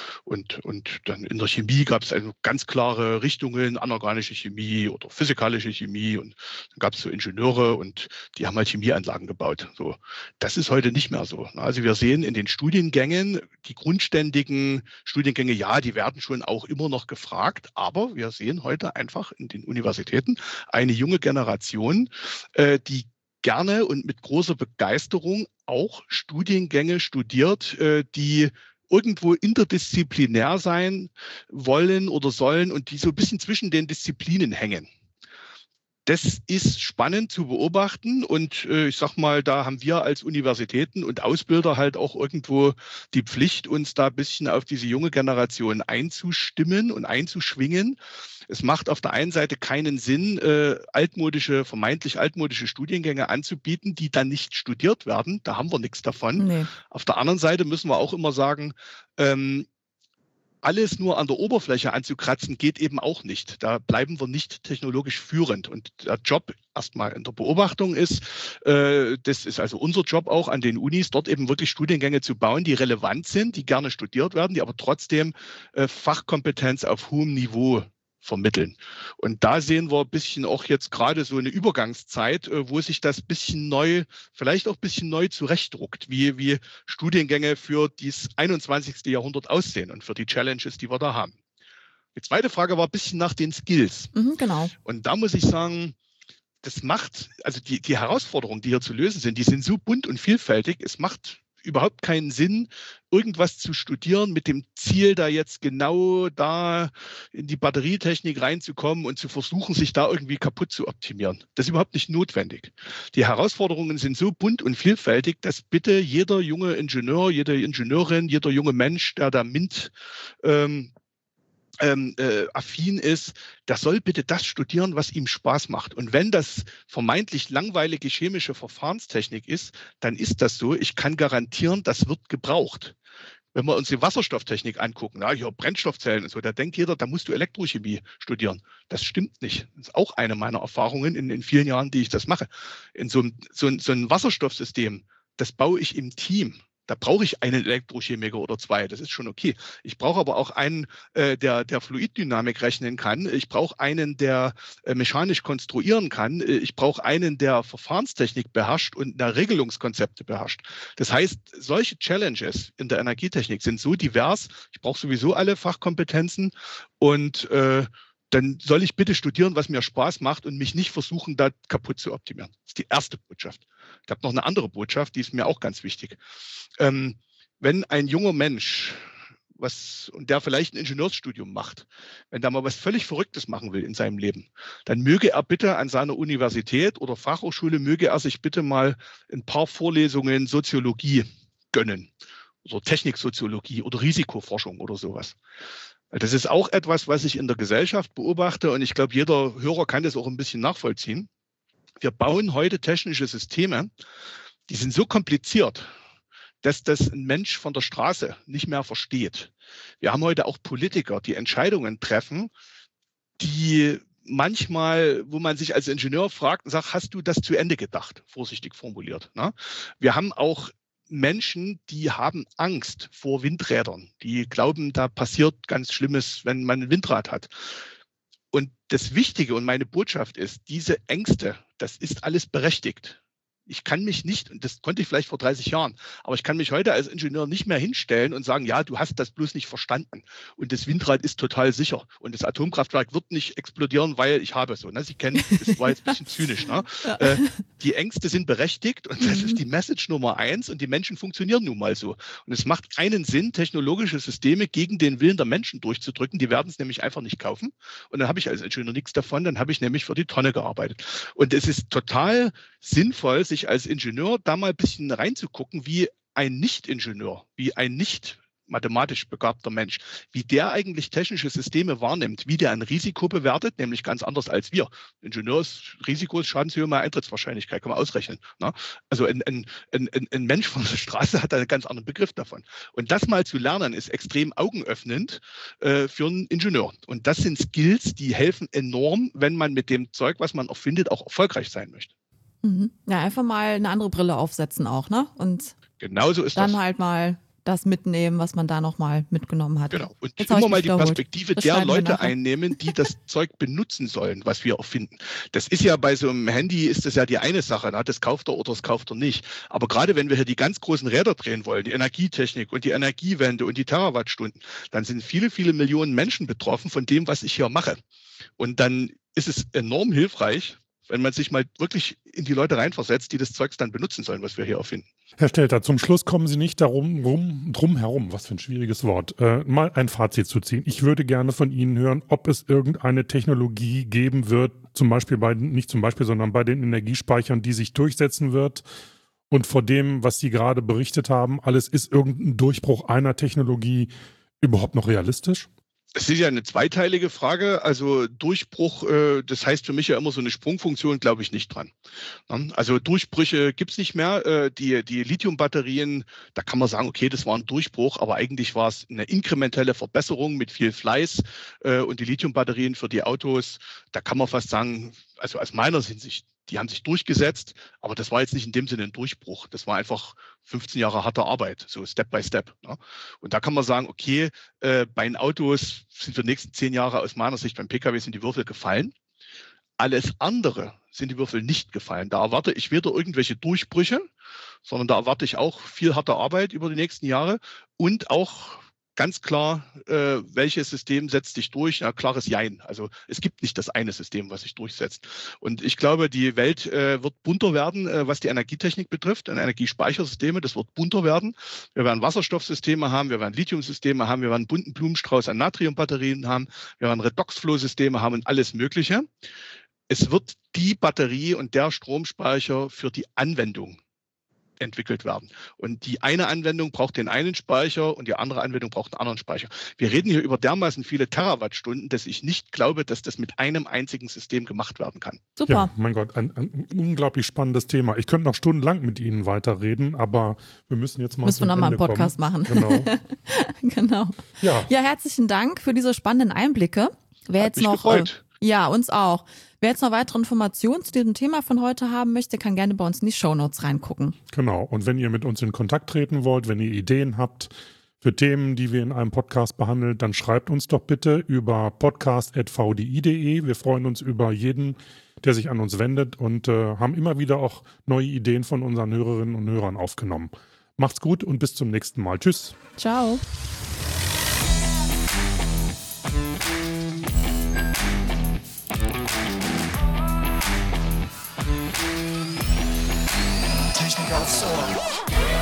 dann in der Chemie gab es also ganz klare Richtungen, anorganische Chemie oder physikalische Chemie. Und dann gab es so Ingenieure und die haben halt Chemieanlagen gebaut. So, das ist heute nicht mehr so. Also wir sehen in den Studiengängen die grundständigen Studiengänge, die werden schon auch immer noch gefragt, aber wir sehen heute einfach in den Universitäten eine junge Generation, die gerne und mit großer Begeisterung auch Studiengänge studiert, die irgendwo interdisziplinär sein wollen oder sollen und die so ein bisschen zwischen den Disziplinen hängen. Das ist spannend zu beobachten und ich sag mal, da haben wir als Universitäten und Ausbilder halt auch irgendwo die Pflicht, uns da ein bisschen auf diese junge Generation einzustimmen und einzuschwingen. Es macht auf der einen Seite keinen Sinn, vermeintlich altmodische Studiengänge anzubieten, die dann nicht studiert werden. Da haben wir nichts davon. Nee. Auf der anderen Seite müssen wir auch immer sagen, alles nur an der Oberfläche anzukratzen, geht eben auch nicht. Da bleiben wir nicht technologisch führend. Und der Job erstmal in der Beobachtung ist, das ist also unser Job auch an den Unis, dort eben wirklich Studiengänge zu bauen, die relevant sind, die gerne studiert werden, die aber trotzdem Fachkompetenz auf hohem Niveau vermitteln. Und da sehen wir ein bisschen auch jetzt gerade so eine Übergangszeit, wo sich das bisschen neu, vielleicht auch ein bisschen neu zurechtdruckt, wie Studiengänge für das 21. Jahrhundert aussehen und für die Challenges, die wir da haben. Die zweite Frage war ein bisschen nach den Skills. Genau. Und da muss ich sagen, das macht, also die Herausforderungen, die hier zu lösen sind, die sind so bunt und vielfältig, es macht überhaupt keinen Sinn, irgendwas zu studieren mit dem Ziel, da jetzt genau da in die Batterietechnik reinzukommen und zu versuchen, sich da irgendwie kaputt zu optimieren. Das ist überhaupt nicht notwendig. Die Herausforderungen sind so bunt und vielfältig, dass bitte jeder junge Ingenieur, jede Ingenieurin, jeder junge Mensch, der da affin ist, der soll bitte das studieren, was ihm Spaß macht. Und wenn das vermeintlich langweilige chemische Verfahrenstechnik ist, dann ist das so. Ich kann garantieren, das wird gebraucht. Wenn wir uns die Wasserstofftechnik angucken, ja, hier Brennstoffzellen und so, da denkt jeder, da musst du Elektrochemie studieren. Das stimmt nicht. Das ist auch eine meiner Erfahrungen in vielen Jahren, die ich das mache. In so ein Wasserstoffsystem, das baue ich im Team. Da brauche ich einen Elektrochemiker oder zwei, das ist schon okay. Ich brauche aber auch einen, der Fluiddynamik rechnen kann. Ich brauche einen, der mechanisch konstruieren kann. Ich brauche einen, der Verfahrenstechnik beherrscht und Regelungskonzepte beherrscht. Das heißt, solche Challenges in der Energietechnik sind so divers. Ich brauche sowieso alle Fachkompetenzen und dann soll ich bitte studieren, was mir Spaß macht und mich nicht versuchen, da kaputt zu optimieren. Das ist die erste Botschaft. Ich habe noch eine andere Botschaft, die ist mir auch ganz wichtig. Wenn ein junger Mensch, und der vielleicht ein Ingenieursstudium macht, wenn der mal was völlig Verrücktes machen will in seinem Leben, dann möge er bitte an seiner Universität oder Fachhochschule, möge er sich bitte mal ein paar Vorlesungen Soziologie gönnen oder Techniksoziologie oder Risikoforschung oder sowas. Das ist auch etwas, was ich in der Gesellschaft beobachte und ich glaube, jeder Hörer kann das auch ein bisschen nachvollziehen. Wir bauen heute technische Systeme, die sind so kompliziert, dass das ein Mensch von der Straße nicht mehr versteht. Wir haben heute auch Politiker, die Entscheidungen treffen, die manchmal, wo man sich als Ingenieur fragt und sagt, hast du das zu Ende gedacht? Vorsichtig formuliert. Ne? Wir haben auch Menschen, die haben Angst vor Windrädern. Die glauben, da passiert ganz Schlimmes, wenn man ein Windrad hat. Und das Wichtige und meine Botschaft ist, diese Ängste, das ist alles berechtigt. Ich kann mich nicht, und das konnte ich vielleicht vor 30 Jahren, aber ich kann mich heute als Ingenieur nicht mehr hinstellen und sagen, ja, du hast das bloß nicht verstanden. Und das Windrad ist total sicher. Und das Atomkraftwerk wird nicht explodieren, weil ich habe so. Ne? Sie kennen, das war jetzt ein bisschen zynisch. Ne? Ja. Die Ängste sind berechtigt und das ist die Message Nummer 1 und die Menschen funktionieren nun mal so. Und es macht keinen Sinn, technologische Systeme gegen den Willen der Menschen durchzudrücken. Die werden es nämlich einfach nicht kaufen. Und dann habe ich als Ingenieur nichts davon, dann habe ich nämlich für die Tonne gearbeitet. Und es ist total sinnvoll, sich als Ingenieur da mal ein bisschen reinzugucken, wie ein Nicht-Ingenieur, wie ein nicht mathematisch begabter Mensch, wie der eigentlich technische Systeme wahrnimmt, wie der ein Risiko bewertet, nämlich ganz anders als wir. Ingenieursrisiko ist Schadenshöhe mal Eintrittswahrscheinlichkeit, kann man ausrechnen. Ne? Also ein Mensch von der Straße hat einen ganz anderen Begriff davon. Und das mal zu lernen, ist extrem augenöffnend für einen Ingenieur. Und das sind Skills, die helfen enorm, wenn man mit dem Zeug, was man erfindet, auch erfolgreich sein möchte. Ja, einfach mal eine andere Brille aufsetzen auch, ne? Und genauso ist dann das. Halt mal das mitnehmen, was man da nochmal mitgenommen hat. Genau. Und immer mal die Perspektive der Leute einnehmen, die das Zeug benutzen sollen, was wir erfinden. Das ist ja bei so einem Handy, ist das ja die eine Sache, ne? Das kauft er oder das kauft er nicht. Aber gerade wenn wir hier die ganz großen Räder drehen wollen, die Energietechnik und die Energiewende und die Terawattstunden, dann sind viele, viele Millionen Menschen betroffen von dem, was ich hier mache. Und dann ist es enorm hilfreich, wenn man sich mal wirklich in die Leute reinversetzt, die das Zeugs dann benutzen sollen, was wir hier erfinden. Herr Stelter, zum Schluss kommen Sie nicht drum herum, was für ein schwieriges Wort, mal ein Fazit zu ziehen. Ich würde gerne von Ihnen hören, ob es irgendeine Technologie geben wird, sondern bei den Energiespeichern, die sich durchsetzen wird. Und vor dem, was Sie gerade berichtet haben, ist irgendein Durchbruch einer Technologie überhaupt noch realistisch? Es ist ja eine zweiteilige Frage. Also Durchbruch, das heißt für mich ja immer so eine Sprungfunktion, glaube ich nicht dran. Also Durchbrüche gibt es nicht mehr. Die Lithiumbatterien, da kann man sagen, okay, das war ein Durchbruch, aber eigentlich war es eine inkrementelle Verbesserung mit viel Fleiß. Und die Lithiumbatterien für die Autos, da kann man fast sagen, also aus meiner Hinsicht, die haben sich durchgesetzt, aber das war jetzt nicht in dem Sinne ein Durchbruch. Das war einfach 15 Jahre harte Arbeit, so Step by Step. Ne? Und da kann man sagen, okay, bei den Autos sind für die nächsten 10 Jahre aus meiner Sicht, beim Pkw sind die Würfel gefallen. Alles andere sind die Würfel nicht gefallen. Da erwarte ich weder irgendwelche Durchbrüche, sondern da erwarte ich auch viel harte Arbeit über die nächsten Jahre und auch ganz klar, welches System setzt sich durch? Ja, klares Jein. Also es gibt nicht das eine System, was sich durchsetzt. Und ich glaube, die Welt wird bunter werden, was die Energietechnik betrifft, Energiespeichersysteme, das wird bunter werden. Wir werden Wasserstoffsysteme haben, wir werden Lithiumsysteme haben, wir werden einen bunten Blumenstrauß an Natriumbatterien haben, wir werden Redox-Flow-Systeme haben und alles Mögliche. Es wird die Batterie und der Stromspeicher für die Anwendung entwickelt werden. Und die eine Anwendung braucht den einen Speicher und die andere Anwendung braucht einen anderen Speicher. Wir reden hier über dermaßen viele Terawattstunden, dass ich nicht glaube, dass das mit einem einzigen System gemacht werden kann. Super. Ja, mein Gott, ein unglaublich spannendes Thema. Ich könnte noch stundenlang mit Ihnen weiterreden, aber wir müssen jetzt mal Müssen wir nochmal einen Podcast machen. Genau. Genau. Ja. Ja, herzlichen Dank für diese spannenden Einblicke. Wer Hat jetzt mich noch gefreut. ja, uns auch. Wer jetzt noch weitere Informationen zu diesem Thema von heute haben möchte, kann gerne bei uns in die Shownotes reingucken. Genau. Und wenn ihr mit uns in Kontakt treten wollt, wenn ihr Ideen habt für Themen, die wir in einem Podcast behandeln, dann schreibt uns doch bitte über podcast@vdi.de. Wir freuen uns über jeden, der sich an uns wendet und haben immer wieder auch neue Ideen von unseren Hörerinnen und Hörern aufgenommen. Macht's gut und bis zum nächsten Mal. Tschüss. Ciao. Technik aufs Ohr.